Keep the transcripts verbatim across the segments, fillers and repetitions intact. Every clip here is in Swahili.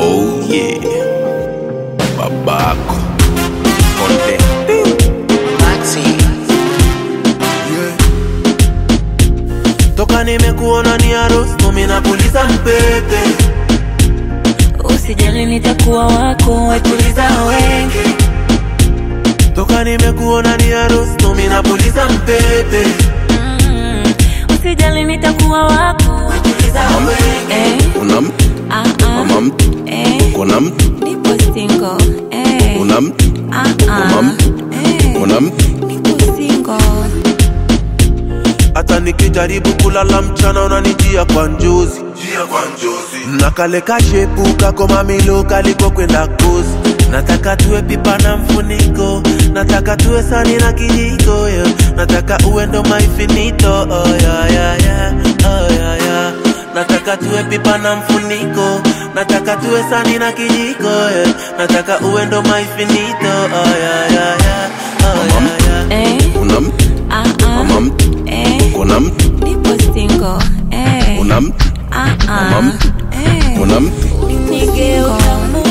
Oh yeah, babako Konde Maxi. yeah. Toka nimekuona ni harusi, mimi napuliza mpepe. Usijali nitakuwa wako, wetuliza wengi. Toka nimekuona ni harusi, mimi napuliza mpepe. mm. Usijali nitakuwa wako, wetuliza wengi. eh. Una mtu, ah, ah. mama mtu, eh. kuna mtu, Nipo single. eh. una mtu, ah, ah. mama mtu, eh. kuna mtu. Nipo single. Hata nikijaribu kulala mchana unanijia kwa njozi, jia kwa njozi. Nakale kashepu kako mamilo kaliko kwenda kozi. Nataka tuwe pipa na mfuniko, nataka tuwe sani na kijiko, yeah. Nataka uwe ndo maifinito, oh yeah yeah yeah, oh yeah yeah. Nataka tuwe pipa na mfuniko, nataka tuwe sani na kijiko, yeah. Nataka uwe ndo maifinito, oh yeah yeah yeah, oh yeah yeah. eh. Una mtu, ah, ah. mama mtu, eh. kuna mtu, Nipo single. eh. una mtu, ah, ah. mama mtu, eh. kuna mtu. Nigeuka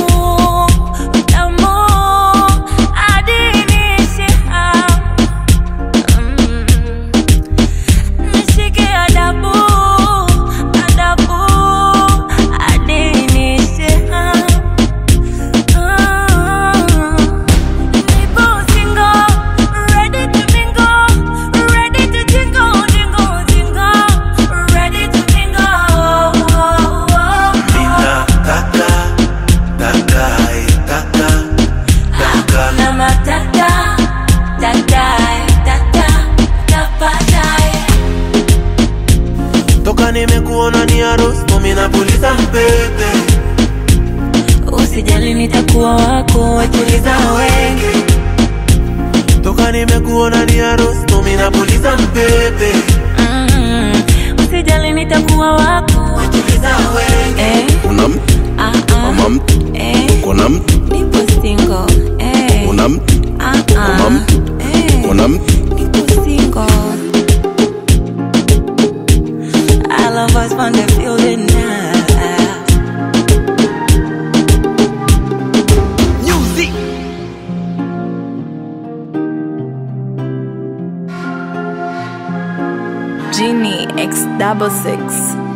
nimekuona ni harusi, mimi napuliza mpepe. Usijali nitakuwa wako, wetuliza wengi. Toka nimekuona ni harusi, mimi napuliza mpepe. mm. Usijali nitakuwa wako, wetuliza wengi. eh. Una mtu, ah, ah. mama mtu, eh. kuna mtu, nipo single. eh. una mtu, ah, ah. mama mtu, eh. kuna mtu. Nipo single. All of us on the building now. Music. Genie X double six.